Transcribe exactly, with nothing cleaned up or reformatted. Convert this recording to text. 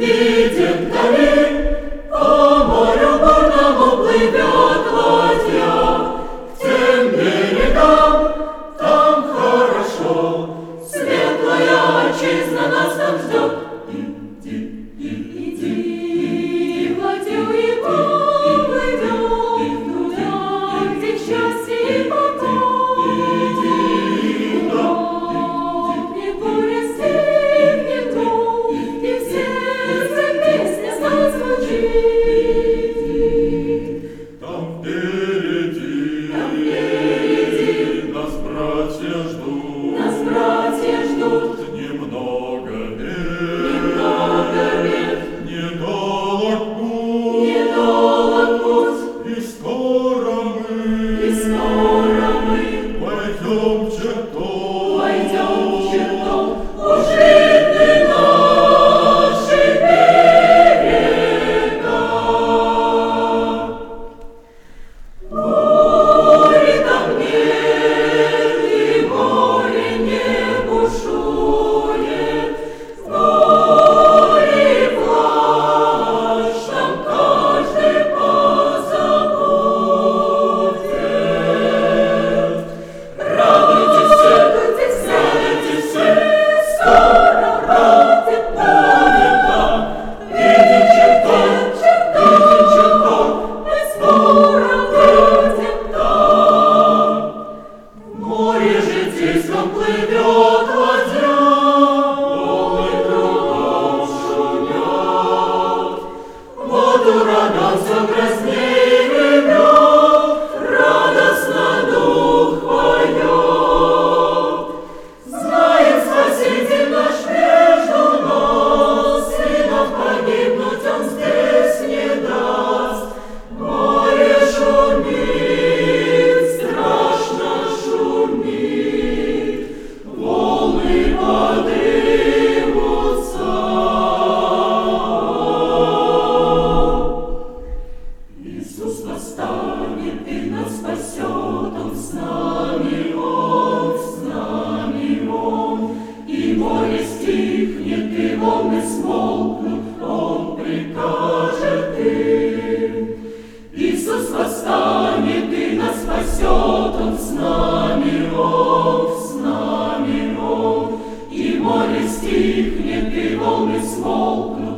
видит вдали, по морю бурному плывет ладья. К тем берегам, там хорошо, светлая отчизна нас там ждет. Иди, иди, иди, в ладью и поплывем туда, где счастье и покой. Умолкнет буря, стихнет гул, и в сердце песня зазвучит. Там впереди, Там впереди нас братья ждут, нас братья ждут. немного лет, Немного лет, недолг путь, недолг путь, и скоро мы, и скоро мы войдем в чертог, войдем в чертог у жизни нашей берега. Бури там нет, и море не бушует, в горе плачь, там каждый позабудет. Радуйтесь, радуйтесь, радуйтесь все, скоро бродит будем там. Видим чертог, видим чертог, мы скоро бродим там. В море житейском плывет ладья, волны кругом шумят. Воду ураган все грозней ревет, радостно дух поет. Знает Спаситель наш между нас, сынов погибнуть он здесь не даст. Море шумит, страшно шумит, волны подымутся. Иисус восстанет и нас спасет, Он с нами, Он с нами, Он. И море стихнет, и волны смолкнут, Он прикажет им. Иисус восстанет и нас спасет, Он с нами, Он с нами, Он. И море стихнет, и волны смолкнут,